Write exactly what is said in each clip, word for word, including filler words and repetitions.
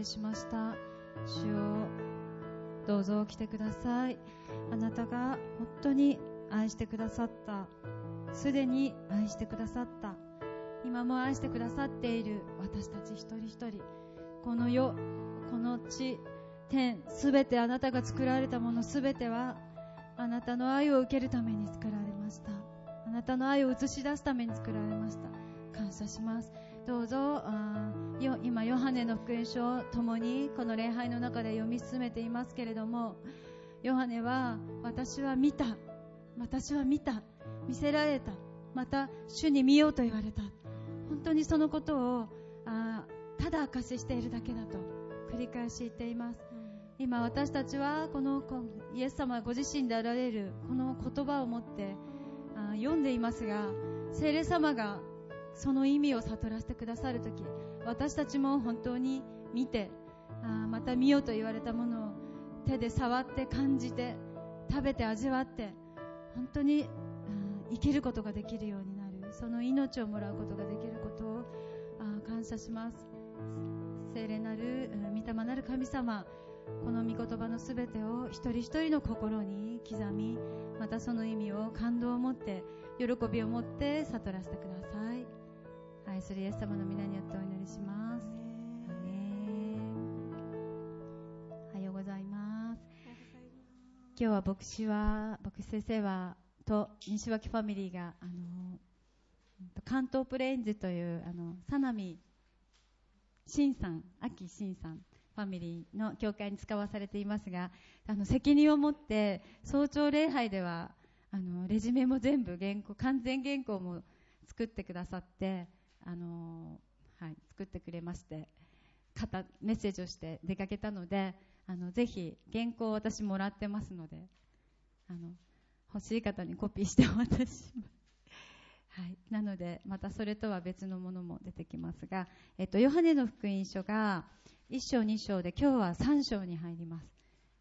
しました。主よ、どうぞ来てください。あなたが本当に愛してくださった、すでに愛してくださった、今も愛してくださっている私たち一人一人、この世、この地、天、すべてあなたが作られたものすべてはあなたの愛を受けるために作られました。あなたの愛を映し出すために作られました。感謝します。どうぞあよ今ヨハネの福音書を共にこの礼拝の中で読み進めていますけれども、ヨハネは私は見た、私は見た、見せられた、また主に見ようと言われた、本当にそのことをあただ証ししているだけだと繰り返し言っています。今私たちはこのイエス様ご自身であられるこの言葉を持ってあ読んでいますが、聖霊様がその意味を悟らせてくださるとき、私たちも本当に見て、あまた見ようと言われたものを手で触って感じて食べて味わって、本当に生きることができるようになる、その命をもらうことができることをあ感謝します。聖霊なる御霊なる神様、この御言葉のすべてを一人一人の心に刻み、またその意味を感動を持って喜びを持って悟らせてください。愛するイエス様の皆によってお祈りします。アーメン。おはようございます。今日は牧師は牧師先生はと西脇ファミリーがあの関東プレインズというあの佐波真さん、秋真さんファミリーの教会に使わされていますが、あの責任を持って早朝礼拝ではあのレジュメも全部原稿、完全原稿も作ってくださって、あの、はい、作ってくれまして、メッセージをして出かけたので、あのぜひ原稿を私もらってますので、あの欲しい方にコピーしてお渡しします。はい、なのでまたそれとは別のものも出てきますが、えっと、ヨハネの福音書がいっ章に章で今日はさん章に入ります。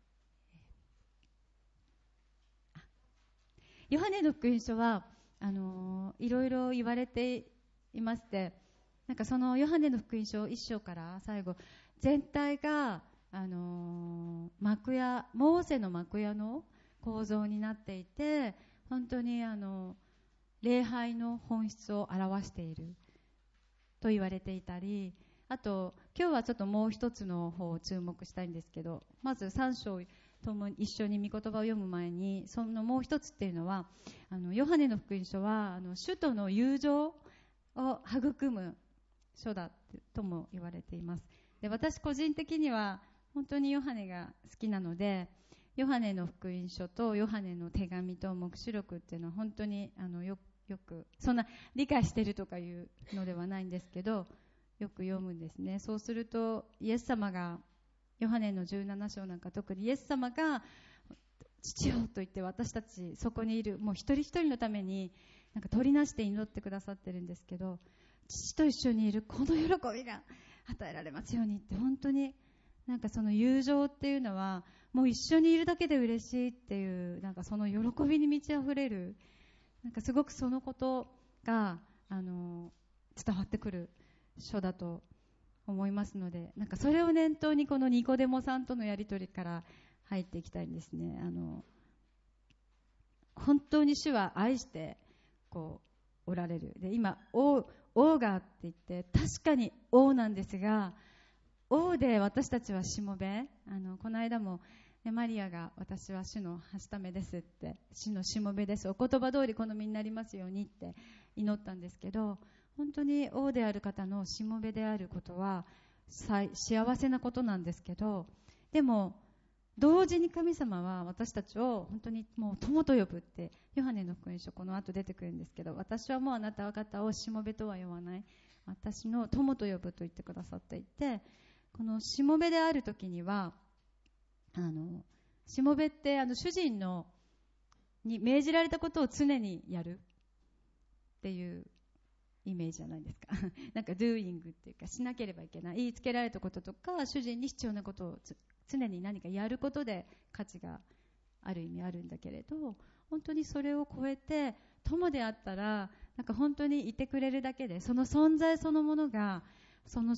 ヨハネの福音書はあのー、いろいろ言われていまして、なんかそのヨハネの福音書いっ章から最後全体が、あのー、幕屋、モーセの幕屋の構造になっていて、本当にあの礼拝の本質を表していると言われていたり、あと今日はちょっともう一つの方を注目したいんですけど、まずさん章とも一緒に御言葉を読む前に、そのもう一つっていうのは、あのヨハネの福音書はあの主との友情を育む書だとも言われています。で、私個人的には本当にヨハネが好きなので、ヨハネの福音書とヨハネの手紙と黙示録っていうのは本当にあのよよく、そんな理解してるとかいうのではないんですけど、よく読むんですね。そうするとイエス様が、ヨハネのじゅうなな章なんか特にイエス様が父よと言って私たちそこにいるもう一人一人のためになんか取りなして祈ってくださってるんですけど、父と一緒にいるこの喜びが与えられますようにって、本当になんかその友情っていうのはもう一緒にいるだけで嬉しいっていう、なんかその喜びに満ち溢れる、なんかすごくそのことがあの伝わってくる書だと思いますので、なんかそれを念頭にこのニコデモさんとのやり取りから入っていきたいんですね。あの本当に主は愛してこうおられる。で、今王、王がって言って確かに王なんですが、王で私たちはしもべ、あのこの間もマリアが私は主のはしためですって、主のしもべです、お言葉通り好みになりますようにって祈ったんですけど、本当に王である方のしもべであることは幸せなことなんですけど、でも同時に神様は私たちを本当にもう友と呼ぶって、ヨハネの福音書この後出てくるんですけど、私はもうあなた方をしもべとは呼ばない、私の友と呼ぶと言ってくださっていて、このしもべである時には、あのしもべってあの主人のに命じられたことを常にやるっていうイメージじゃないですかなんか doing っていうか、しなければいけない、言いつけられたこととか主人に必要なことを常に何かやることで価値がある意味あるんだけれど、本当にそれを超えて友であったら、なんか本当にいてくれるだけで、その存在そのものがその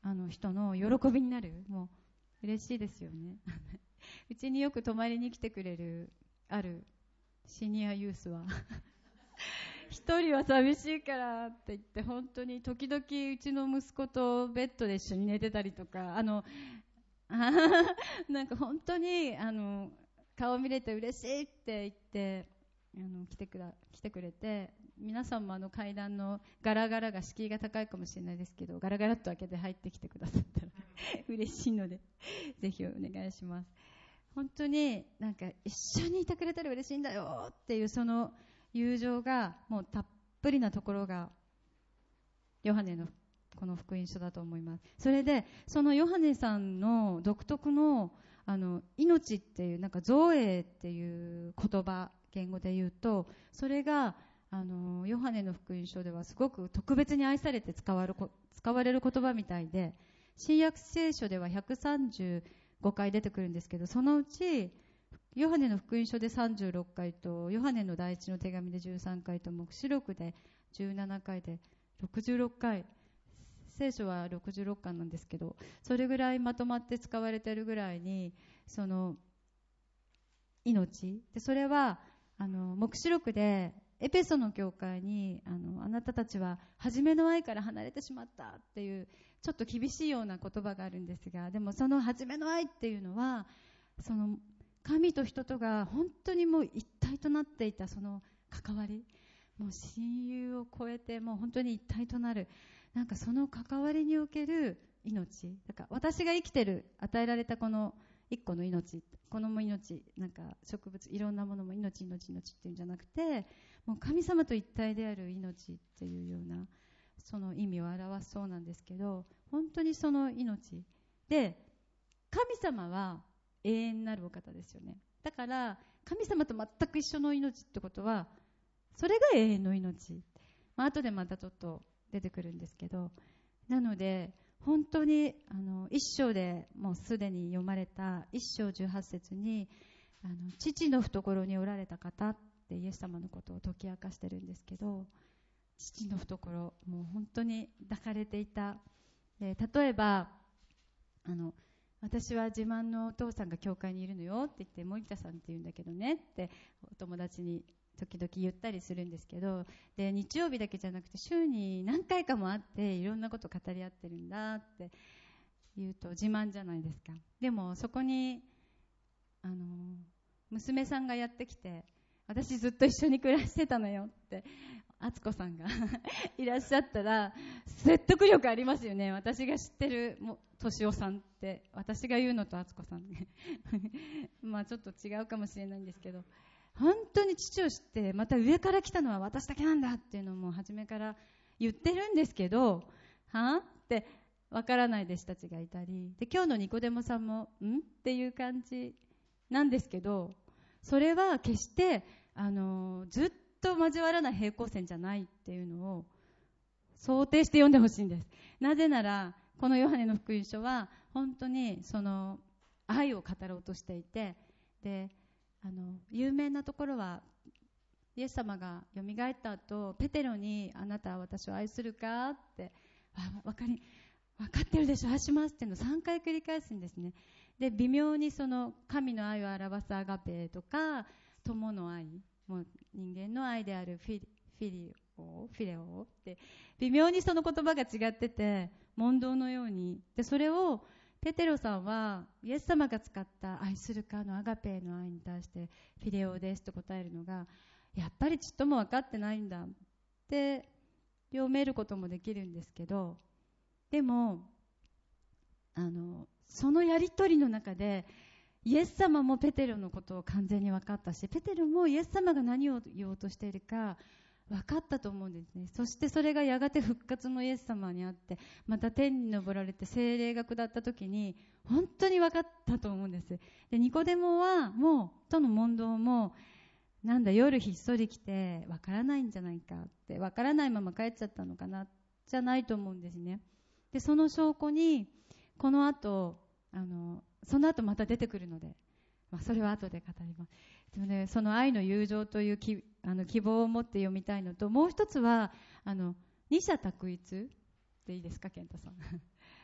あの人の喜びになる。もう嬉しいですよね。うちによく泊まりに来てくれるあるシニアユースは一人は寂しいからって言って本当に時々うちの息子とベッドで一緒に寝てたりとか、あのなんか本当にあの顔見れて嬉しいって言ってあの来てくら来てくれて、皆さんもあの階段のガラガラが敷居が高いかもしれないですけど、ガラガラっと開けて入ってきてくださったら嬉しいのでぜひお願いします。本当になんか一緒にいてくれたら嬉しいんだよっていうその友情がもうたっぷりなところがヨハネのこの福音書だと思います。それでそのヨハネさんの独特のあの命っていうなんかゾエっていう言葉、言語で言うと、それがあのヨハネの福音書ではすごく特別に愛されて使われる、使われる言葉みたいで、新約聖書ではひゃくさんじゅうごかい出てくるんですけど、そのうちヨハネの福音書でさんじゅうろっかいと、ヨハネの第一の手紙でじゅうさんかいと、黙示録でじゅうななかいでろくじゅうろっかい、聖書はろくじゅうろっかんなんですけど、それぐらいまとまって使われているぐらいにその命で、それはあの黙示録でエペソの教会に あのあなたたちは初めの愛から離れてしまったっていうちょっと厳しいような言葉があるんですが、でもその初めの愛っていうのはその神と人とが本当にもう一体となっていたその関わり、もう親友を超えてもう本当に一体となる、なんかその関わりにおける命だから、私が生きてる与えられたこの一個の命、このも命、なんか植物いろんなものも命命命っていうんじゃなくて、もう神様と一体である命っていうようなその意味を表すそうなんですけど、本当にその命で神様は永遠なるお方ですよね。だから神様と全く一緒の命ってことはそれが永遠の命、まあ後でまたちょっと出てくるんですけど、なので本当にあの一章でもうすでに読まれた一章じゅうはち節にあの父の懐におられた方ってイエス様のことを解き明かしてるんですけど、父の懐もう本当に抱かれていた。で例えばあの私は自慢のお父さんが教会にいるのよって言って、森田さんって言うんだけどねってお友達に時々言ったりするんですけど、で日曜日だけじゃなくて週に何回かも会っていろんなこと語り合ってるんだって言うと自慢じゃないですか。でもそこにあの娘さんがやってきて、私ずっと一緒に暮らしてたのよって敦子さんがいらっしゃったら説得力ありますよね。私が知ってるも敏夫さんって私が言うのと敦子さんねまあちょっと違うかもしれないんですけど、本当に父を知ってまた上から来たのは私だけなんだっていうのも初めから言ってるんですけど、はぁってわからない弟子たちがいたりで、今日のニコデモさんもんっていう感じなんですけど、それは決してあのずっと交わらない平行線じゃないっていうのを想定して読んでほしいんです。なぜならこのヨハネの福音書は本当にその愛を語ろうとしていて、であの有名なところはイエス様がよみがえった後ペテロにあなたは私を愛するかってわかり分かってるでしょ、愛しますっていうのをさんかい繰り返すんですね。で微妙にその神の愛を表すアガペとか友の愛、もう人間の愛であるフィリ、フィリオフィレオって微妙にその言葉が違ってて問答のようにで、それをペテロさんはイエス様が使った愛するかのアガペの愛に対してフィレオですと答えるのがやっぱりちっとも分かってないんだって読めることもできるんですけど、でもあのそのやり取りの中でイエス様もペテロのことを完全に分かったし、ペテロもイエス様が何を言おうとしているか分かったと思うんですね。そしてそれがやがて復活のイエス様にあって、また天に昇られて聖霊が下った時に本当に分かったと思うんです。でニコデモはもうとの問答もなんだ夜ひっそり来て分からないんじゃないかって、分からないまま帰っちゃったのかなじゃないと思うんですね。でその証拠にこの後あのその後また出てくるので、まあ、それは後で語ります。でもね、その愛の友情というきあの希望を持って読みたいのと、もう一つはあの二者択一でいいですか、健太さん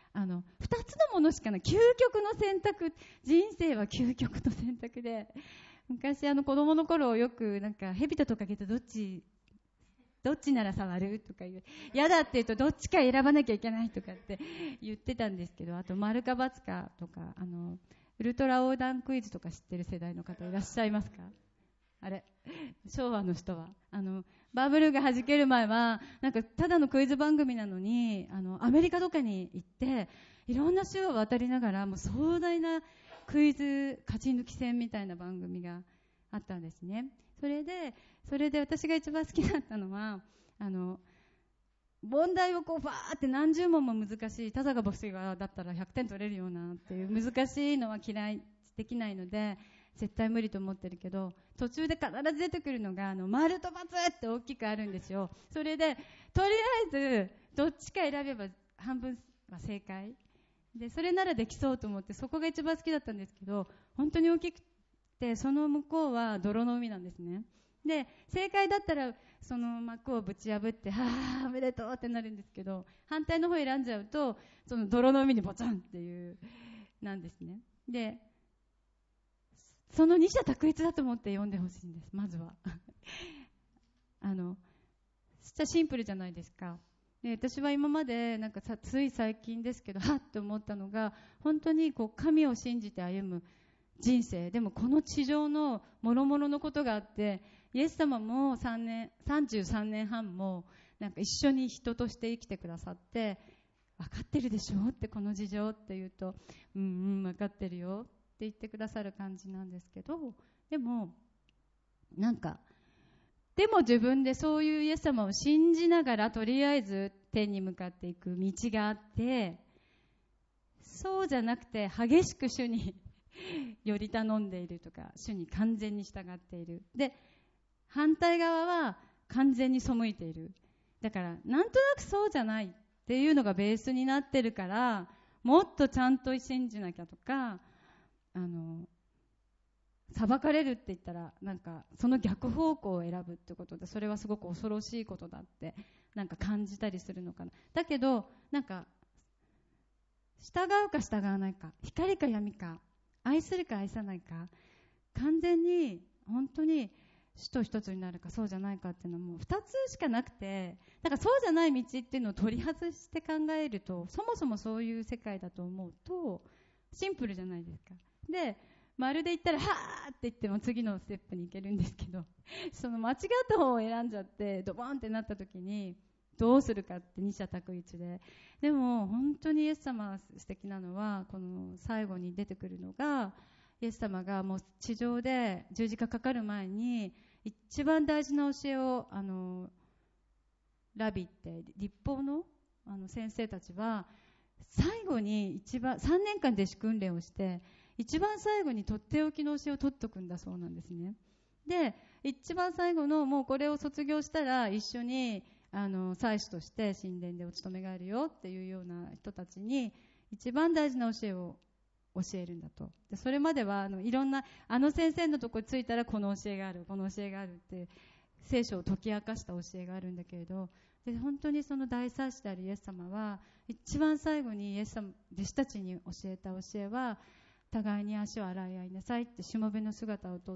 あのふたつのものしかない究極の選択、人生は究極の選択で、昔あの子供の頃よくなんか蛇とトカゲとどっちどっちなら触るとか言う、嫌だって言うとどっちか選ばなきゃいけないとかって言ってたんですけど、あと丸か×かとか、あのウルトラ横断クイズとか知ってる世代の方いらっしゃいますか？あれ昭和の人はあのバブルが弾ける前はなんかただのクイズ番組なのに、あのアメリカとかに行っていろんな州を渡りながらもう壮大なクイズ勝ち抜き戦みたいな番組があったんですね。それでそれで私が一番好きだったのは、あの問題をこうバーって何十問も難しい、ただがボスがだったらひゃくてん取れるようなっていう難しいのは嫌いできないので絶対無理と思ってるけど、途中で必ず出てくるのがあの丸と×って大きくあるんですよ。それでとりあえずどっちか選べば半分は正解で、それならできそうと思ってそこが一番好きだったんですけど、本当に大きくてその向こうは泥の海なんですね。で正解だったらその幕をぶち破ってはぁおめでとうってなるんですけど、反対の方選んじゃうとその泥の海にボチャンっていうなんですね。でその二者択一だと思って読んでほしいんです。まずはあのシンプルじゃないですか。で私は今までなんかさつい最近ですけどはっと思ったのが、本当にこう神を信じて歩む人生でもこの地上の諸々のことがあって、イエス様もさんねんさんじゅうさんねんはんもなんか一緒に人として生きてくださって、分かってるでしょってこの事情って言うと、うんうん分かってるよって言ってくださる感じなんですけど、でもなんかでも自分でそういうイエス様を信じながらとりあえず天に向かっていく道があって、そうじゃなくて激しく主により頼んでいるとか主に完全に従っている、で反対側は完全に背いている。だからなんとなくそうじゃないっていうのがベースになってるから、もっとちゃんと信じなきゃとか、あの裁かれるって言ったらなんかその逆方向を選ぶってことで、それはすごく恐ろしいことだってなんか感じたりするのかな。だけどなんか従うか従わないか、光か闇か、愛するか愛さないか、完全に本当に主と一つになるかそうじゃないかっていうのはもうふたつしかなくて、だからそうじゃない道っていうのを取り外して考えると、そもそもそういう世界だと思うとシンプルじゃないですか。で丸で言ったらはーって言っても次のステップに行けるんですけど、その間違った方を選んじゃってドボンってなった時にどうするかって二者択一で、でも本当にイエス様が素敵なのは、この最後に出てくるのが、イエス様がもう地上で十字架かかる前に一番大事な教えを、あのラビって律法の、あの先生たちは最後に一番さんねんかん弟子訓練をして一番最後にとっておきの教えを取っとくんだそうなんですね。で一番最後のもうこれを卒業したら一緒にあの祭司として神殿でお勤めがあるよっていうような人たちに一番大事な教えを教えるんだと。でそれまではあのいろんなあの先生のとこに着いたらこの教えがあるこの教えがあるって聖書を解き明かした教えがあるんだけれど、で本当にその大祭司であるイエス様は一番最後にイエス様弟子たちに教えた教えは、互いに足を洗い合いなさいってしもべの姿をとって、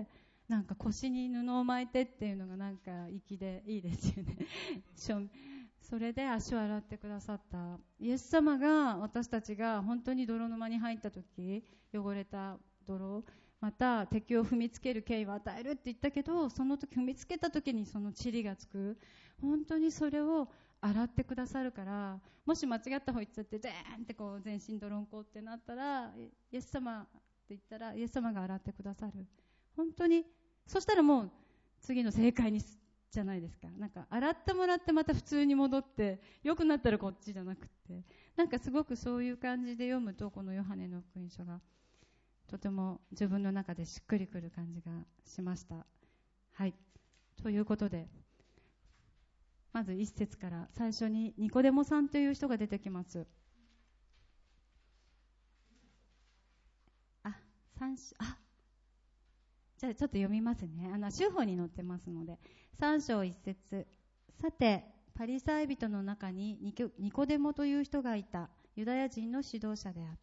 なんか腰に布を巻いてっていうのがなんか粋でいいですよねそれで足を洗ってくださったイエス様が、私たちが本当に泥沼に入った時、汚れた泥、また敵を踏みつける権威を与えるって言ったけど、その時踏みつけた時にその塵がつく、本当にそれを洗ってくださるから、もし間違った方行っちゃってゼーンってこう全身泥んこってなったら、イエス様って言ったらイエス様が洗ってくださる。本当にそしたらもう次の正解にじゃないですか。なんか洗ってもらってまた普通に戻って良くなったらこっちじゃなくって、なんかすごくそういう感じで読むと、このヨハネの福音書がとても自分の中でしっくりくる感じがしました。はい、ということでまず一節から最初にニコデモさんという人が出てきます。あ、三あじゃあちょっと読みますね。あの修法に載ってますので、三章一節。さてパリサイ人の中にニコデモという人がいた。 ユダヤ人の指導者であった。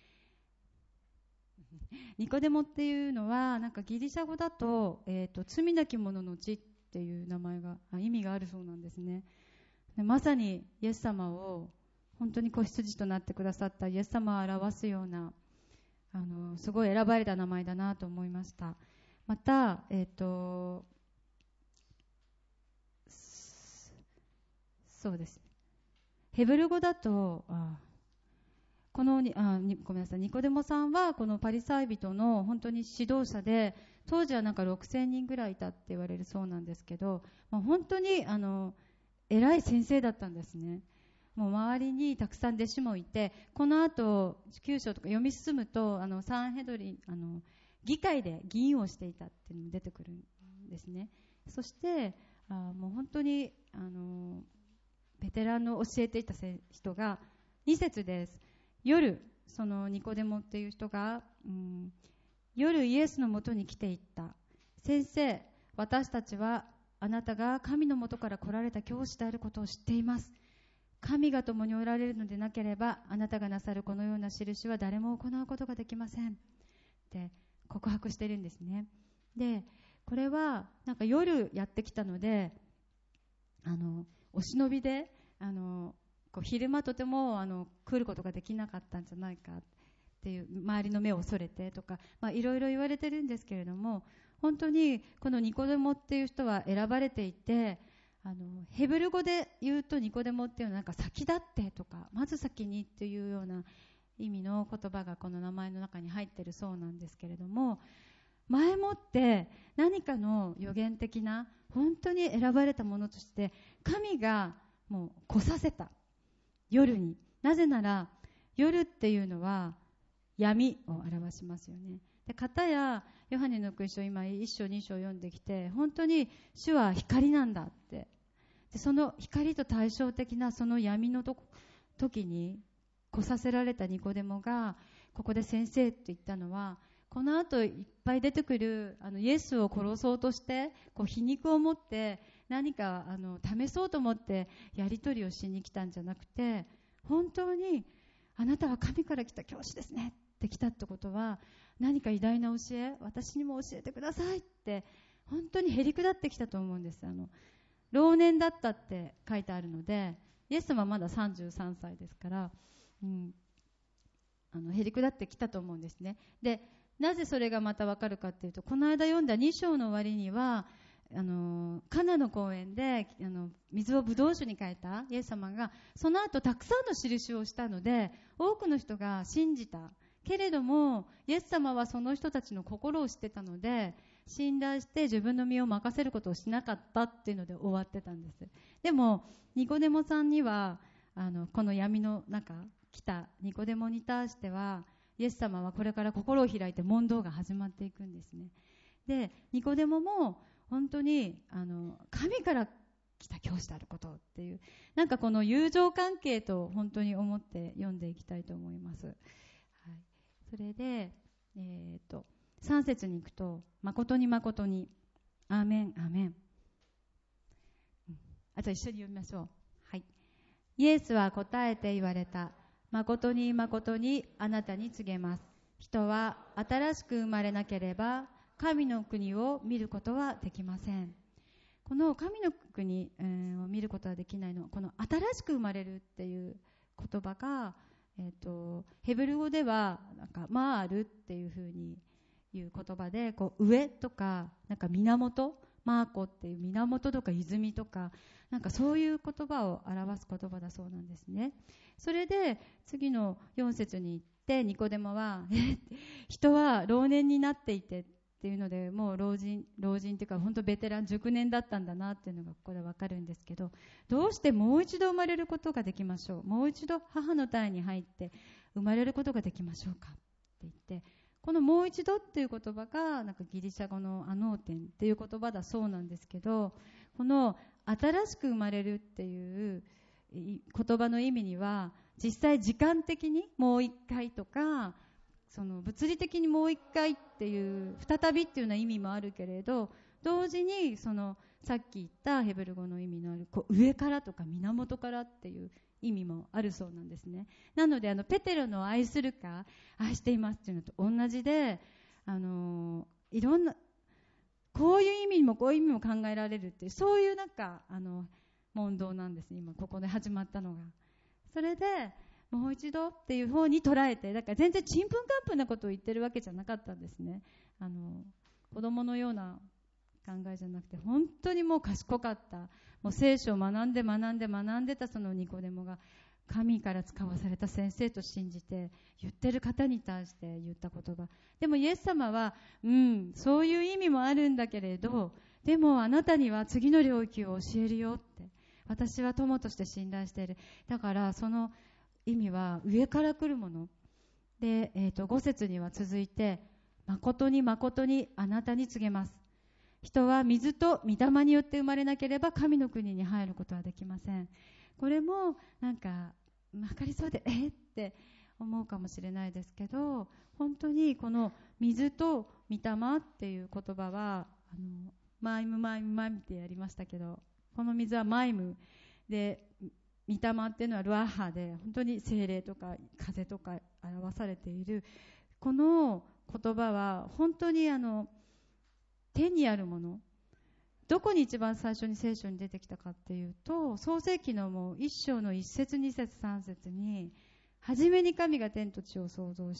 ニコデモっていうのはなんかギリシャ語だと、えーと、罪なき者の地っていう名前が意味があるそうなんですね。でまさにイエス様を本当に子羊となってくださったイエス様を表すようなあのすごい選ばれた名前だなと思いました。また、えーと、そうですヘブル語だとあこのあにごめんなさいニコデモさんはこのパリサイ人の本当に指導者で、当時はなんかろくせんにんぐらいいたって言われるそうなんですけど、まあ、本当にあの偉い先生だったんですね。もう周りにたくさん弟子もいて、この後きゅう章とか読み進むとあのサンヘドリンあの議会で議員をしていたっていうのも出てくるんですね。そしてあもう本当にあのベテランの教えていた人がに節です。夜そのニコデモっていう人が、うん、夜イエスのもとに来ていった。先生、私たちはあなたが神のもとから来られた教師であることを知っています。神が共におられるのでなければあなたがなさるこのような印は誰も行うことができませんって告白しているんですね。でこれはなんか夜やってきたので、あのお忍びであのこう昼間とてもあの来ることができなかったんじゃないかっていう、周りの目を恐れてとか、まあ、いろいろ言われてるんですけれども、本当にこのニコデモっていう人は選ばれていて、あのヘブル語で言うとニコデモっていうのはなんか先立ってとかまず先にっていうような意味の言葉がこの名前の中に入ってるそうなんですけれども、前もって何かの予言的な本当に選ばれたものとして神がもう来させた夜に。なぜなら夜っていうのは闇を表しますよね。で片やヨハネの福音書今いっ章に章読んできて、本当に主は光なんだって、でその光と対照的なその闇のと時に来させられたニコデモがここで先生って言ったのは、この後いっぱい出てくるあのイエスを殺そうとしてこう皮肉を持って何かあの試そうと思ってやり取りをしに来たんじゃなくて、本当にあなたは神から来た教師ですねって来たってことは、何か偉大な教え私にも教えてくださいって本当にへりくだってきたと思うんです。あの老年だったって書いてあるので、イエス様はまださんじゅうさんさいですから、うん、あのへりくだってきたと思うんですね。でなぜそれがまた分かるかというと、この間読んだに章の終わりにはあのカナの公園であの水をブドウ酒に変えたイエス様がその後たくさんの印をしたので多くの人が信じたけれども、イエス様はその人たちの心を知ってたので信頼して自分の身を任せることをしなかったっていうので終わってたんです。でもニコデモさんにはあのこの闇の中来たニコデモに対してはイエス様はこれから心を開いて問答が始まっていくんですね。でニコデモも本当にあの神から来た教師であることっていう、なんかこの友情関係と本当に思って読んでいきたいと思います。はい、それで、えー、とさん節に行くと、誠に誠にアーメンアーメン、うん、あと一緒に読みましょう。はい、イエスは答えて言われた。誠に誠にあなたに告げます。人は新しく生まれなければ神の国を見ることはできません。この神の国、えー、を見ることはできないのは、この新しく生まれるっていう言葉が、えー、とヘブル語ではなんかマールっていう風にいう言葉で、こう上とかなんか源、マーコっていう源とか泉とか、なんかそういう言葉を表す言葉だそうなんですね。それで次のよん節に行って、ニコデモはえ人は老年になっていてっていうので、もう老人老人っていうか本当ベテラン熟年だったんだなっていうのがここでわかるんですけど、どうしてもう一度生まれることができましょう、もう一度母の胎に入って生まれることができましょうかって言って、このもう一度っていう言葉がなんかギリシャ語のアノーテンっていう言葉だそうなんですけど、この新しく生まれるっていう言葉の意味には、実際時間的にもう一回とか、その物理的にもう一回っていう再びっていうような意味もあるけれど、同時にそのさっき言ったヘブル語の意味のあるこう上からとか源からっていう意味もあるそうなんですね。なのであのペテロの愛するか愛していますっていうのと同じで、あのいろんなこういう意味もこういう意味も考えられるっていう、そういうなんかあの問答なんですね、今ここで始まったのが。それでもう一度っていう方に捉えて、だから全然ちんぷんかんぷんなことを言ってるわけじゃなかったんですね。あの子供のような考えじゃなくて、本当にもう賢かった、もう聖書を学んで学んで学んでたそのニコデモが神から使わされた先生と信じて言ってる方に対して言った言葉でも、イエス様はうんそういう意味もあるんだけれど、でもあなたには次の領域を教えるよって、私は友として信頼している。だからその意味は上から来るもので、えー、とご節には続いて、誠に誠にあなたに告げます、人は水と御霊によって生まれなければ神の国に入ることはできません。これもなんか分かりそうでえって思うかもしれないですけど、本当にこの水と御霊っていう言葉は、あのマイムマイムマイムってやりましたけど、この水はマイムで、御霊っていうのはルアハで、本当に精霊とか風とか表されているこの言葉は本当にあの天にあるもの。どこに一番最初に聖書に出てきたかっていうと、創世記のもう一章の一節二節三節に、初めに神が天と地を創造して、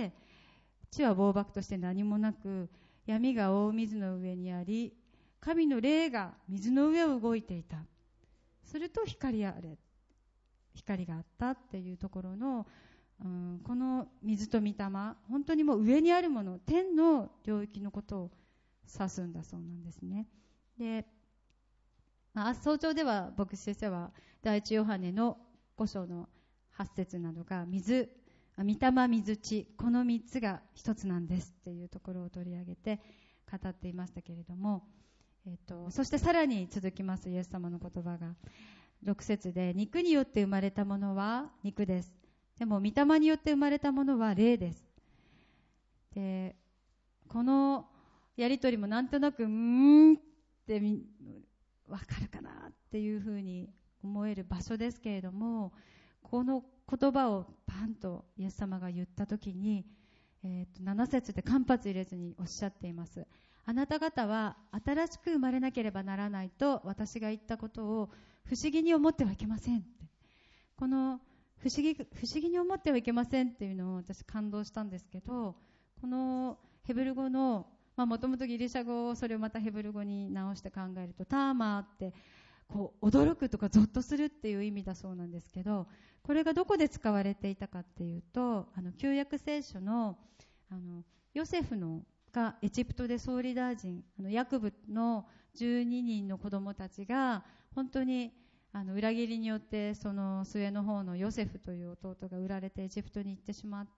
地は暴漠として何もなく、闇が大水の上にあり、神の霊が水の上を動いていた。すると光あれ、光があったっていうところの、うん、この水と御霊、本当にもう上にあるもの、天の領域のことを指すんだそうなんですね。で、まあ、早朝では牧師先生は第一ヨハネのご章のはち節などが水、御霊、水、地、このみっつが一つなんですっていうところを取り上げて語っていましたけれども、えっと、そしてさらに続きますイエス様の言葉がろく節で、肉によって生まれたものは肉です、でも御霊によって生まれたものは霊です。で、このやりとりもなんとなくうーんって分かるかなっていうふうに思える場所ですけれども、この言葉をパンとイエス様が言ったときに、えー、となな節で間髪入れずにおっしゃっています。あなた方は新しく生まれなければならないと私が言ったことを不思議に思ってはいけませんって。この不思議、不思議に思ってはいけませんっていうのを私感動したんですけど、このヘブル語のもともとギリシャ語をそれをまたヘブル語に直して考えると、ターマーってこう驚くとかゾッとするっていう意味だそうなんですけど、これがどこで使われていたかっていうと、あの旧約聖書の、あのヨセフのがエジプトで総理大臣、あのヤクブのじゅうににんの子供たちが本当にあの裏切りによってその末の方のヨセフという弟が売られてエジプトに行ってしまって、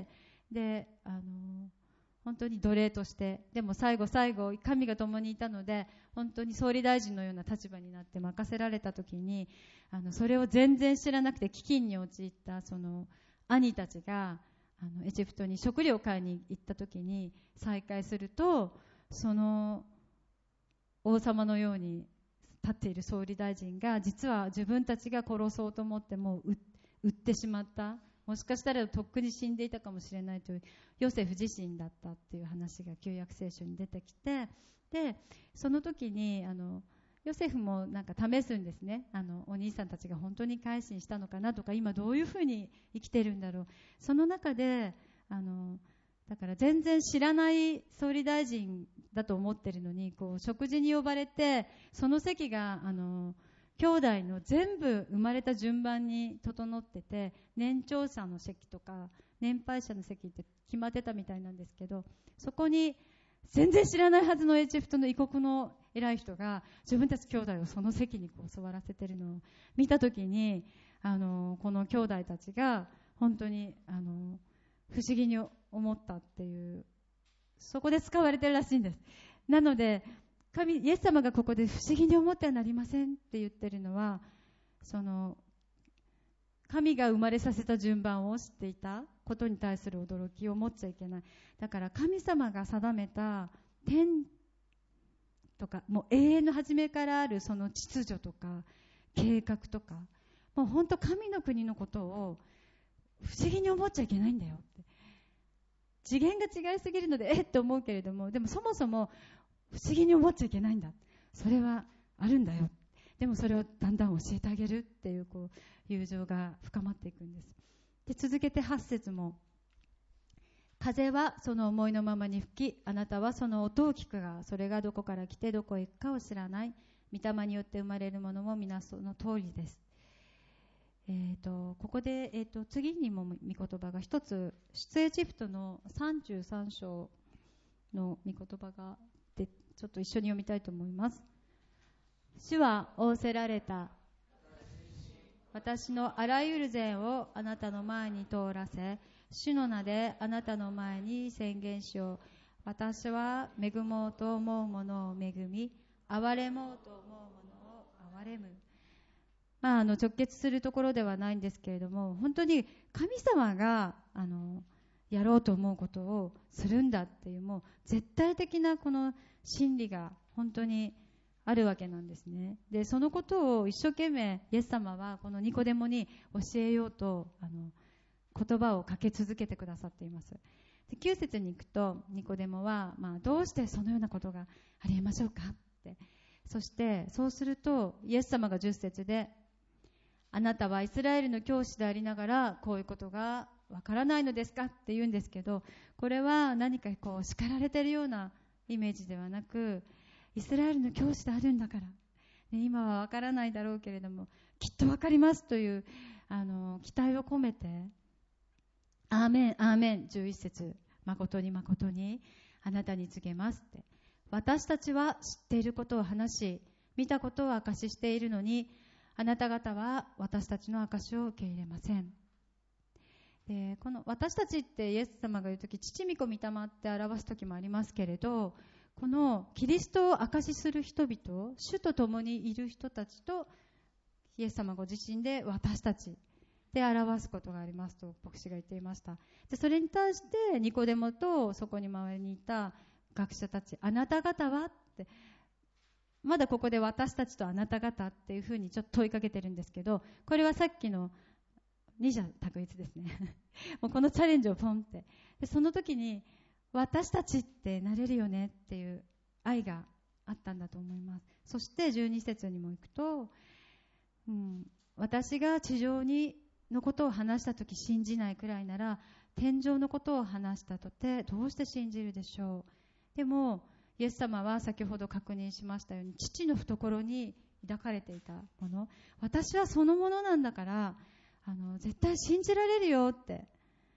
であの本当に奴隷として、でも最後最後神が共にいたので本当に総理大臣のような立場になって任せられた時に、あのそれを全然知らなくて飢饉に陥ったその兄たちがあのエジプトに食料を買いに行った時に再会すると、その王様のように立っている総理大臣が実は自分たちが殺そうと思っても売ってしまった、もしかしたらとっくに死んでいたかもしれないというヨセフ自身だったっていう話が旧約聖書に出てきて、でその時にあのヨセフもなんか試すんですね。あのお兄さんたちが本当に改心したのかなとか、今どういうふうに生きてるんだろう。その中であのだから全然知らない総理大臣だと思ってるのに、こう食事に呼ばれて、その席があの兄弟の全部生まれた順番に整ってて、年長者の席とか年配者の席って決まってたみたいなんですけど、そこに全然知らないはずのエジプトの異国の偉い人が自分たち兄弟をその席にこう座らせてるのを見たときに、あのこの兄弟たちが本当にあの不思議に思ったっていう、そこで使われてるらしいんです。なので神イエス様がここで不思議に思ってはなりませんって言ってるのは、その神が生まれさせた順番を知っていたことに対する驚きを持っちゃいけない。だから神様が定めた天とか、もう永遠の初めからあるその秩序とか計画とか、 もう本当神の国のことを不思議に思っちゃいけないんだよって。次元が違いすぎるのでえっと思うけれども、でもそもそも不思議に思っちゃいけないんだ、それはあるんだよ、でもそれをだんだん教えてあげるっていう、こう友情が深まっていくんです。で続けてはち節も、風はその思いのままに吹き、あなたはその音を聞くが、それがどこから来てどこへ行くかを知らない。御霊によって生まれるものも皆その通りです。えー、とここで、えー、と次にも御言葉が一つ、出エジプトのさんじゅうさん章の御言葉がで、ちょっと一緒に読みたいと思います。主は仰せられた。私のあらゆる善をあなたの前に通らせ、主の名であなたの前に宣言しよう。私は恵もうと思うものを恵み、憐れもうと思うものを憐れむ。まあ、あの直結するところではないんですけれども、本当に神様があのやろうと思うことをするんだっていう、もう絶対的なこの真理が本当にあるわけなんですね。でそのことを一生懸命イエス様はこのニコデモに教えようとあの言葉をかけ続けてくださっています。できゅう節に行くと、ニコデモは、まあ、どうしてそのようなことがありえましょうかって、そしてそうするとイエス様がじゅっ節で、あなたはイスラエルの教師でありながらこういうことがわからないのですかって言うんですけど、これは何かこう叱られているようなイメージではなく、イスラエルの教師であるんだから、ね、今はわからないだろうけれどもきっとわかりますというあの期待を込めて、アーメンアーメン、じゅういち節、誠に誠にあなたに告げますって、私たちは知っていることを話し、見たことを証ししているのに、あなた方は私たちの証しを受け入れません。でこの私たちってイエス様が言うとき、父御子御霊って表すときもありますけれど、このキリストを証しする人々、主と共にいる人たちとイエス様ご自身で私たちで表すことがありますと牧師が言っていました。でそれに対してニコデモとそこに周りにいた学者たち、あなた方はって、まだここで私たちとあなた方っていうふうにちょっと問いかけてるんですけど、これはさっきの二者択一ですねもうこのチャレンジをポンって、でその時に私たちってなれるよねっていう愛があったんだと思います。そしてじゅうに節にも行くと、うん、私が地上にのことを話した時信じないくらいなら、天上のことを話したとてどうして信じるでしょう。でもイエス様は先ほど確認しましたように、父の懐に抱かれていたもの、私はそのものなんだからあの絶対信じられるよって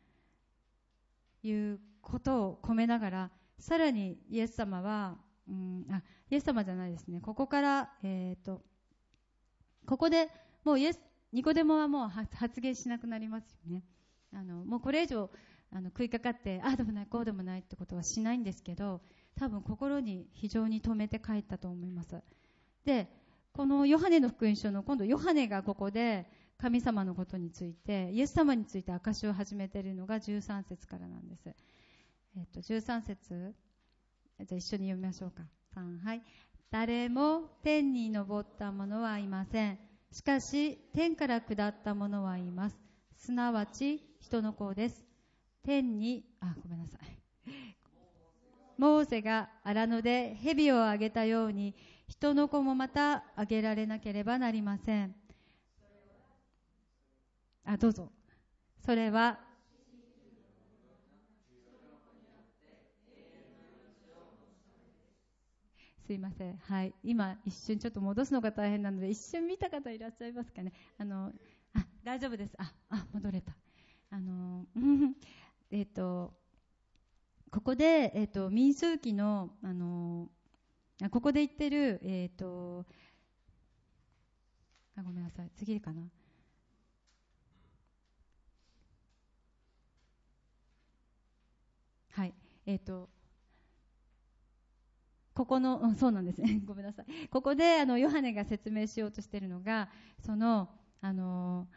いうことを込めながら、さらにイエス様は、うん、あイエス様じゃないですね、ここから、えーと、ここでもうイエスニコデモはもう発言しなくなりますよね。あのもうこれ以上あの食いかかってああでもないこうでもないってことはしないんですけど、多分心に非常に留めて帰ったと思います。でこのヨハネの福音書の今度ヨハネがここで神様のことについて、イエス様について証しを始めているのがじゅうさん節からなんです。えっと、じゅうさん節、じゃあ一緒に読みましょうか。さん、はい。誰も天に昇った者はいません。しかし天から下った者はいます。すなわち人の子です。天に、あ、ごめんなさい。モーセが荒野で蛇をあげたように、人の子もまたあげられなければなりません。あ、どうぞ。それはすいません、はい、今一瞬ちょっと戻すのが大変なので、一瞬見た方いらっしゃいますかね。あのあ大丈夫です。ああ戻れた。あのえっとここで、えっと、民数記の、あのあここで言ってる、えっとあごめんなさい、次かな。はい、えっとここの、うん、そうなんですねごめんなさい。ここであのヨハネが説明しようとしているのが、そのあの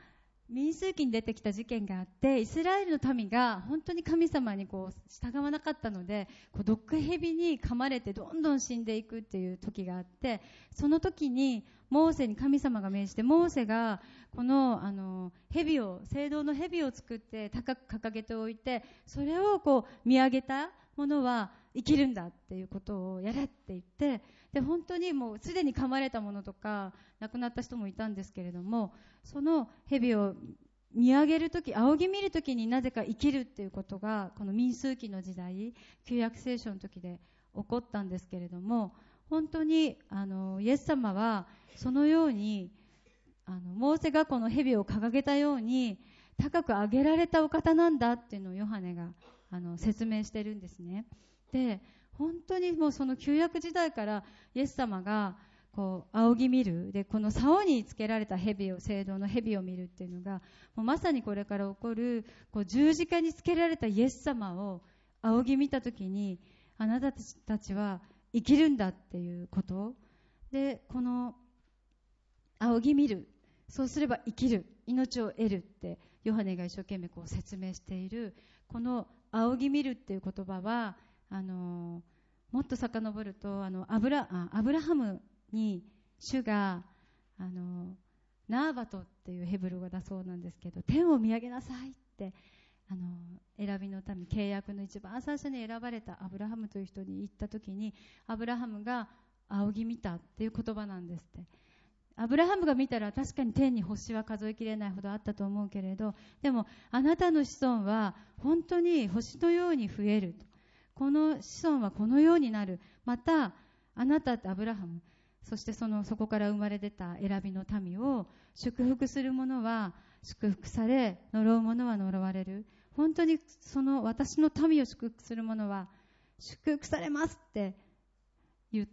民数記に出てきた事件があって、イスラエルの民が本当に神様にこう従わなかったので、こう毒蛇に噛まれてどんどん死んでいくっていう時があって、その時にモーセに神様が命じて、モーセがこのあの蛇を、青銅の蛇を作って高く掲げておいて、それをこう見上げたものは生きるんだっていうことをやれって言って、で本当にもうすでに噛まれたものとか亡くなった人もいたんですけれども、その蛇を見上げるとき、仰ぎ見るときになぜか生きるっていうことが、この民数記の時代、旧約聖書の時で起こったんですけれども、本当にあのイエス様はそのように、あのモーセがこの蛇を掲げたように高く上げられたお方なんだっていうのをヨハネがあの説明してるんですね。で、本当にもうその旧約時代からイエス様がこう仰ぎ見る、でこの竿につけられた蛇を、青銅の蛇を見るっていうのが、もうまさにこれから起こるこう十字架につけられたイエス様を仰ぎ見たときに、あなたたちは生きるんだっていうことで、この仰ぎ見る、そうすれば生きる、命を得るってヨハネが一生懸命こう説明している、この仰ぎ見るっていう言葉は、あのもっと遡ると、あのアブラ、あアブラハムに主があのナーバトっていうヘブル語だそうなんですけど、天を見上げなさいってあの選びの民、契約の一番最初に選ばれたアブラハムという人に言ったときに、アブラハムが仰ぎ見たっていう言葉なんですって。アブラハムが見たら確かに天に星は数えきれないほどあったと思うけれど、でもあなたの子孫は本当に星のように増える、この子孫はこのようになる、またあなたってアブラハム、そしてそのそこから生まれ出た選びの民を祝福する者は祝福され、呪う者は呪われる。本当にその私の民を祝福する者は祝福されますって言った、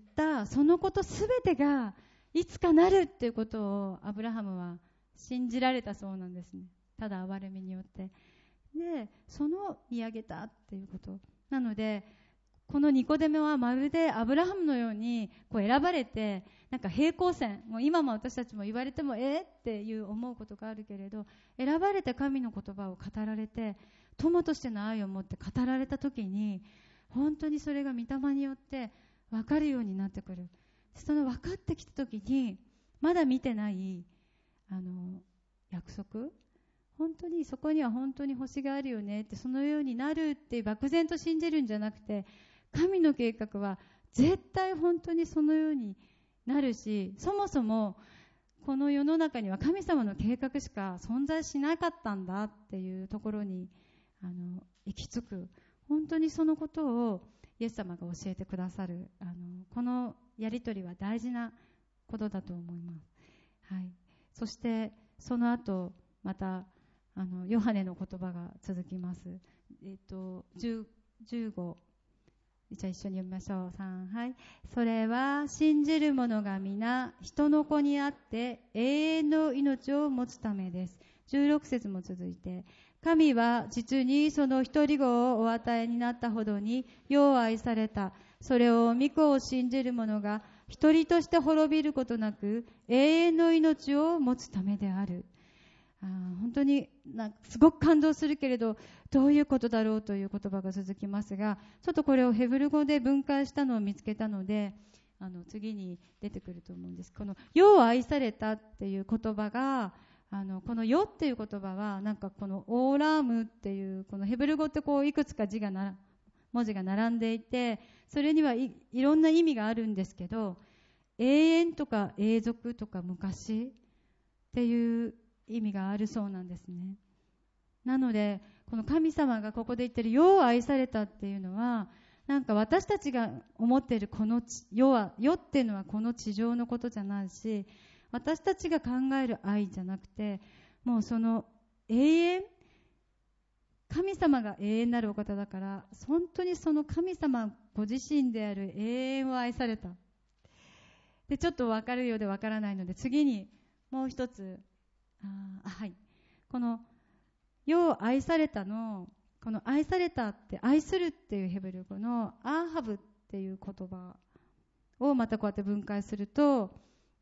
そのことすべてがいつかなるっていうことをアブラハムは信じられたそうなんですね。ただ憐れみによって。で、その見上げたっていうことなので、このニコデモはまるでアブラハムのようにこう選ばれて、なんか平行線、もう今も私たちも言われてもえーっていう思うことがあるけれど、選ばれて神の言葉を語られて、友としての愛を持って語られた時に、本当にそれが御霊によって分かるようになってくる。その分かってきた時に、まだ見てないあの約束、本当にそこには本当に星があるよねって、そのようになるって漠然と信じるんじゃなくて、神の計画は絶対本当にそのようになるし、そもそもこの世の中には神様の計画しか存在しなかったんだっていうところにあの行き着く、本当にそのことをイエス様が教えてくださる、あのこのやり取りは大事なことだと思います。はい、そしてその後またあのヨハネの言葉が続きます。えっと、じゅうご、じゃあ一緒に読みましょう。さん、はい。それは信じる者が皆人の子にあって永遠の命を持つためです。じゅうろく節も続いて、神は実にその一人子をお与えになったほどによう愛された。それを御子を信じる者が一人として滅びることなく永遠の命を持つためである。あ、本当になんかすごく感動するけれど、どういうことだろうという言葉が続きますが、ちょっとこれをヘブル語で分解したのを見つけたので、あの次に出てくると思うんです。このよう愛されたっていう言葉が、あのこのよっていう言葉はなんかこのオーラームっていう、このヘブル語ってこういくつか字がな文字が並んでいて、それにはい、いろんな意味があるんですけど、永遠とか永続とか昔っていう意味があるそうなんですね。なのでこの神様がここで言ってるよう愛されたっていうのは、なんか私たちが思っているこの世は、世っていうのはこの地上のことじゃないし、私たちが考える愛じゃなくて、もうその永遠、神様が永遠なるお方だから、本当にその神様ご自身である永遠を愛された。でちょっと分かるようで分からないので、次にもう一つ、あ、はい、このよう愛されたの、この愛されたって愛するっていうヘブル語のアーハブっていう言葉をまたこうやって分解すると、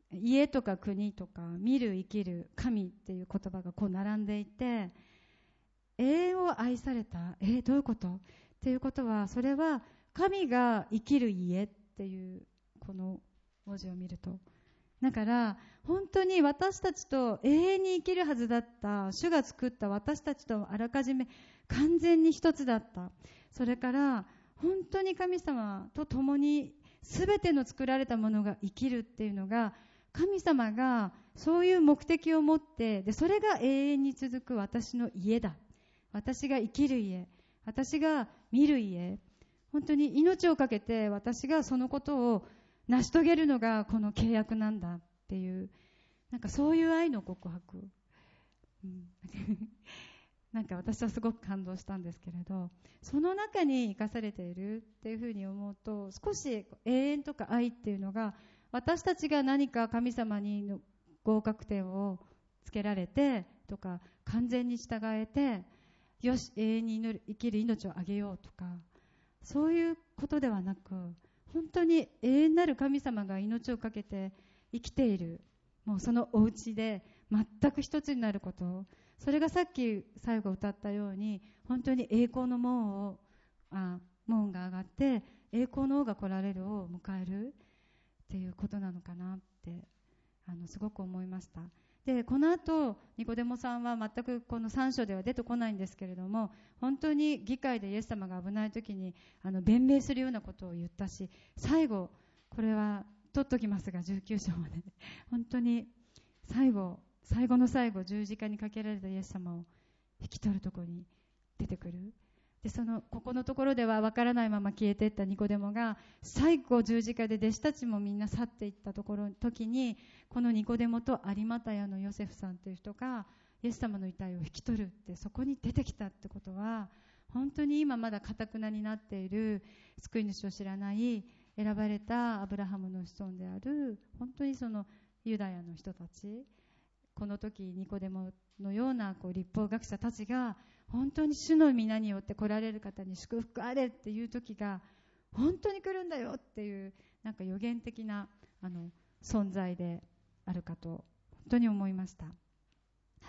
家とか国とか見る生きる神っていう言葉がこう並んでいて、永遠を愛された、えどういうことっていうことは、それは神が生きる家っていうこの文字を見ると、だから本当に私たちと永遠に生きるはずだった主が作った私たちとあらかじめ完全に一つだった。それから本当に神様と共に全ての作られたものが生きるっていうのが、神様がそういう目的を持って、でそれが永遠に続く私の家だ、私が生きる家、私が見る家、本当に命をかけて私がそのことを成し遂げるのがこの契約なんだっていう、なんかそういう愛の告白、うん、なんか私はすごく感動したんですけれど、その中に生かされているっていうふうに思うと、少し永遠とか愛っていうのが、私たちが何か神様に合格点をつけられてとか、完全に従えてよし永遠に祈る生きる命をあげようとか、そういうことではなく、本当に永遠なる神様が命をかけて生きている、もうそのお家で全く一つになること、それがさっき最後歌ったように、本当に栄光の門をあ門が上がって栄光の王が来られるを迎えるっていうことなのかなってあのすごく思いました。でこの後ニコデモさんは全くこのさん章では出てこないんですけれども、本当に議会でイエス様が危ない時にあの弁明するようなことを言ったし、最後これは取っときますがじゅうきゅう章まで本当に最後最後の最後、十字架にかけられたイエス様を引き取るところに出てくる。でそのここのところでは分からないまま消えていったニコデモが、最後十字架で弟子たちもみんな去っていったところ時に、このニコデモと有馬太のヨセフさんという人がイエス様の遺体を引き取るって、そこに出てきたってことは、本当に今まだ堅なになっている救い主を知らない選ばれたアブラハムの子孫である、本当にそのユダヤの人たち、この時ニコデモのようなこう律法学者たちが本当に主の皆によって来られる方に祝福あれっていう時が本当に来るんだよっていう、なんか予言的なあの存在であるかと本当に思いました。はい、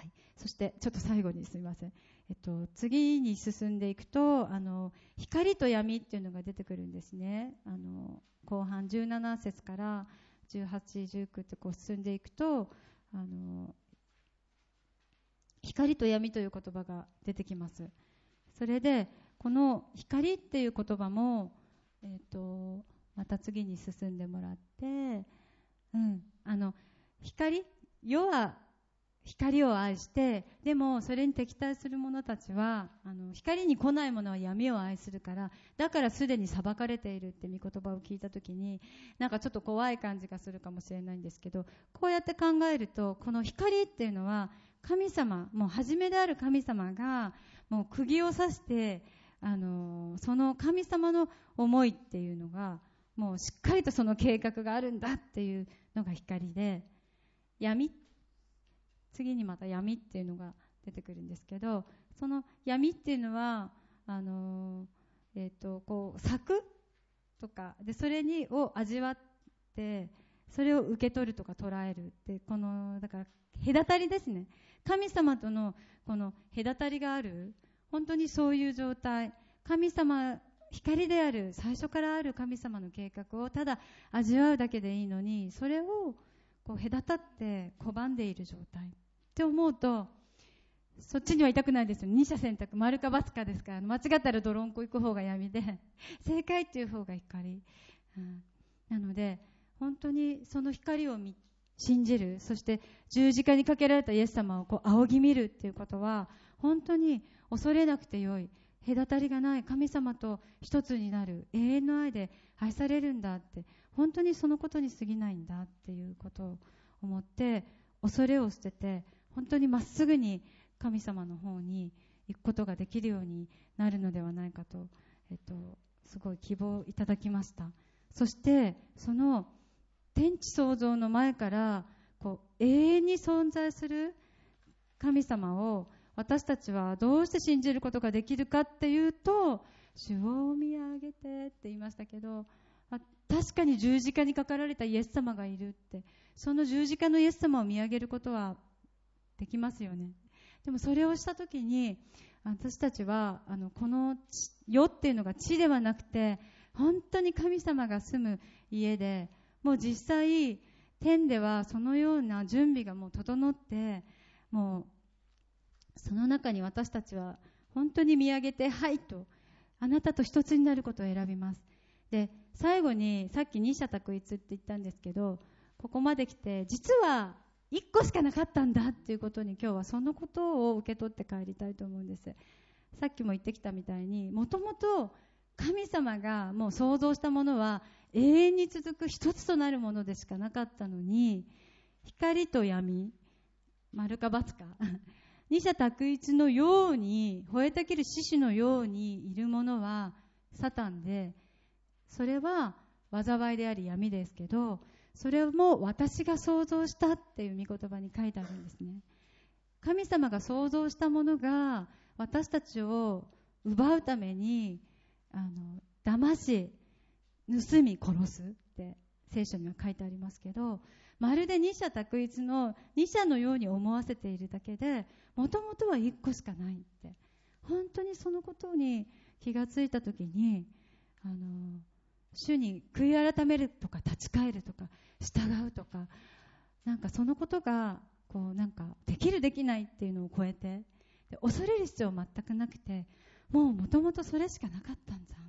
そしてちょっと最後にすみません、えっと、次に進んでいくと、あの光と闇っていうのが出てくるんですね。あの後半じゅうなな節からじゅうはち、じゅうきゅうってこう進んでいくと、あの光と闇という言葉が出てきます。それでこの光っていう言葉も、えー、とまた次に進んでもらって、うん、あの光、世は光を愛して、でもそれに敵対する者たちは、あの光に来ない者は闇を愛するから、だからすでに裁かれているって御言葉を聞いたときに、なんかちょっと怖い感じがするかもしれないんですけど、こうやって考えると、この光っていうのは神様、もう初めである神様がもう釘を刺して、あのその神様の思いっていうのがもうしっかりとその計画があるんだっていうのが光で、闇、次にまた闇っていうのが出てくるんですけど、その闇っていうのはあの、えー、とこう咲くとかで、それにを味わってそれを受け取るとか捉えるって、このだから隔たりですね。神様とのこの隔たりがある、本当にそういう状態。神様、光である、最初からある神様の計画をただ味わうだけでいいのに、それをこう隔たって拒んでいる状態って思うと、そっちには痛くないですよ。二者選択、丸か×かですから、間違ったらドロンコ行く方が闇で、正解っていう方が光、うん、なので本当にその光を信じる、そして十字架にかけられたイエス様をこう仰ぎ見るっていうことは、本当に恐れなくてよい、隔たりがない神様と一つになる永遠の愛で愛されるんだって、本当にそのことに過ぎないんだっていうことを思って、恐れを捨てて本当にまっすぐに神様の方に行くことができるようになるのではないかと、えっと、すごい希望をいただきました。そしてその天地創造の前からこう永遠に存在する神様を私たちはどうして信じることができるかっていうと、主を見上げてって言いましたけど、確かに十字架にかかられたイエス様がいるって、 その十字架のイエス様を見上げることはできますよね。でもそれをしたときに、私たちはあのこの世っていうのが地ではなくて、本当に神様が住む家で、もう実際天ではそのような準備がもう整って、もうその中に私たちは本当に見上げて、はいと、あなたと一つになることを選びます。で、最後にさっき二者択一って言ったんですけど、ここまで来て実は一個しかなかったんだっていうことに、今日はそのことを受け取って帰りたいと思うんです。さっきも言ってきたみたいに、もともと神様がもう創造したものは永遠に続く一つとなるものでしかなかったのに、光と闇、丸か×か二者択一のように、吠えたぎる獅子のようにいるものはサタンで、それは災いであり闇ですけど、それも私が創造したっていう御言葉に書いてあるんですね。神様が創造したものが私たちを奪うために、あの騙し、盗み、殺すって聖書には書いてありますけど、まるで二者択一の二者のように思わせているだけで、もともとは一個しかないって、本当にそのことに気がついたときに、あの主に悔い改めるとか立ち返るとか従うとか、なんかそのことがこうなんかできるできないっていうのを超えて、で恐れる必要全くなくて、もうもともとそれしかなかったんじゃんって、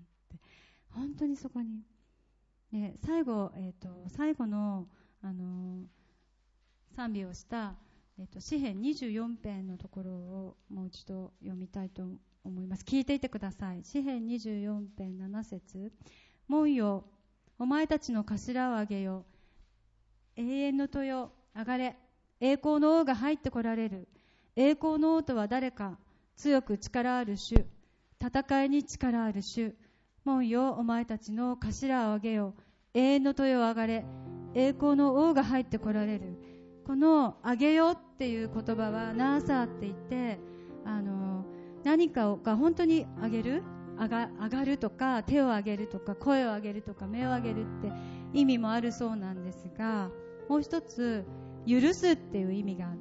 本当にそこに。で最後、えー、と最後の、あのー、賛美をした、えー、と詩編にじゅうよん編のところをもう一度読みたいと思います。聞いていてください。詩編にじゅうよん編なな節、門よ、お前たちの頭を上げよ、永遠の豊、上がれ、栄光の王が入ってこられる。栄光の王とは誰か、強く力ある主、戦いに力ある主。門よ、お前たちの頭を上げよ、永遠の豊を上がれ、栄光の王が入ってこられる。この上げよっていう言葉はナーサーって言って、あの何かが本当に上げる、上が、上がるとか、手を上げるとか、声を上げるとか、目を上げるって意味もあるそうなんですが、もう一つ許すっていう意味があって、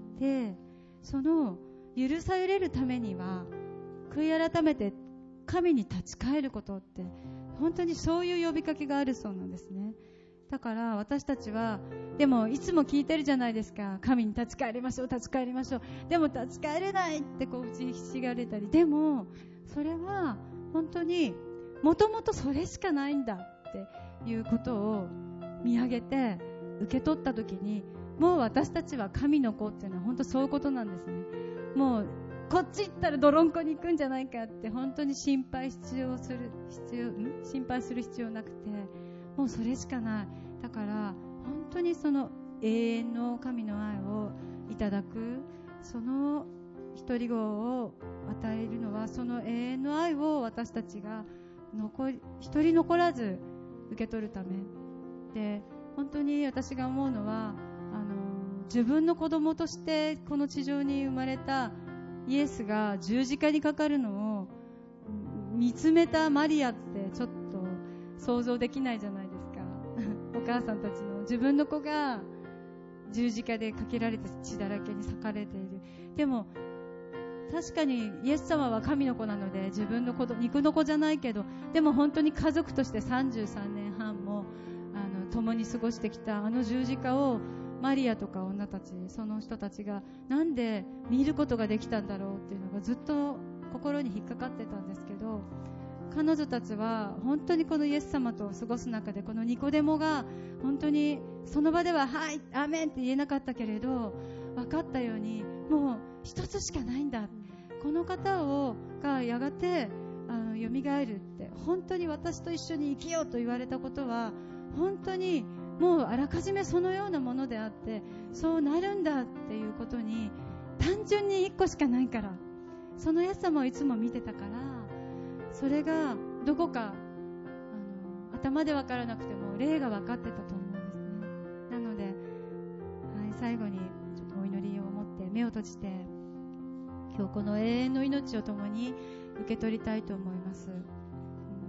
その許されるためには悔い改めて神に立ち返ることって、本当にそういう呼びかけがあるそうなんですね。だから私たちは、でもいつも聞いてるじゃないですか。神に立ち返りましょう、立ち返りましょう。でも立ち返れないってこう打ちひしがれたり、でもそれは本当にもともとそれしかないんだっていうことを見上げて受け取った時に、もう私たちは神の子っていうのは本当そういうことなんですね。もうこっち行ったら泥んこに行くんじゃないかって本当に心配必要する必要ん心配する必要なくて、もうそれしかない。だから本当にその永遠の神の愛をいただく、その一人子を与えるのは、その永遠の愛を私たちが残り一人残らず受け取るためで、本当に私が思うのは、あの自分の子供としてこの地上に生まれたイエスが十字架にかかるのを見つめたマリアってちょっと想像できないじゃないですかお母さんたちの自分の子が十字架でかけられて血だらけに裂かれている。でも確かにイエス様は神の子なので、自分の子、肉の子じゃないけど、でも本当に家族としてさんじゅうさんねんはんもあの共に過ごしてきたあの十字架を、マリアとか女たち、その人たちがなんで見ることができたんだろうっていうのがずっと心に引っかかってたんですけど、彼女たちは本当にこのイエス様と過ごす中で、このニコデモが本当にその場でははいアーメンって言えなかったけれど、分かったようにもう一つしかないんだ、この方をがやがてあの蘇るって、本当に私と一緒に生きようと言われたことは本当にもうあらかじめそのようなものであって、そうなるんだっていうことに、単純に一個しかないから、そのイエス様をいつも見てたから、それがどこかあの頭で分からなくても霊が分かってたと思うんですね。なので、はい、最後にちょっとお祈りを持って目を閉じて、今日この永遠の命を共に受け取りたいと思います、うん、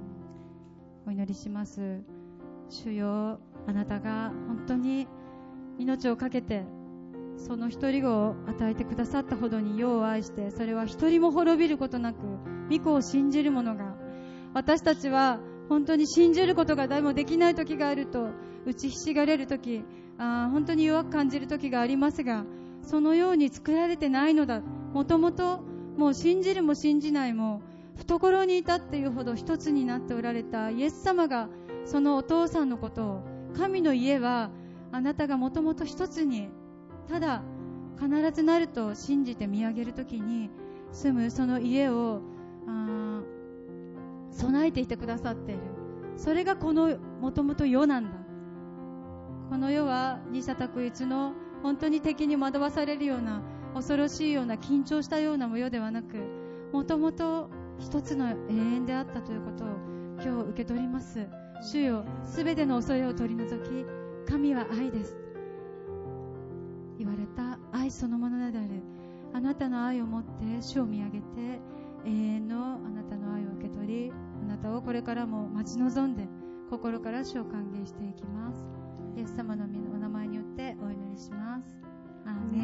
お祈りします。主よ、あなたが本当に命を懸けてその一人子を与えてくださったほどに世を愛して、それは一人も滅びることなく御子を信じる者が、私たちは本当に信じることが誰もできない時があると打ちひしがれる時、あ本当に弱く感じる時がありますが、そのように作られてないのだ。もともともう信じるも信じないも懐にいたっていうほど一つになっておられたイエス様が、そのお父さんのことを、神の家はあなたがもともと一つにただ必ずなると信じて見上げるときに住むその家をあ備えていてくださっている。それがこのもともと世なんだ。この世は二者択一の本当に敵に惑わされるような恐ろしいような緊張したような世ではなく、もともと一つの永遠であったということを今日受け取ります。主よ、すべての恐れを取り除き、神は愛です言われた愛そのものであるあなたの愛をもって主を見上げて、永遠のあなたの愛を受け取り、あなたをこれからも待ち望んで心から主を歓迎していきます。イエス様のお名前によってお祈りします。アーメン。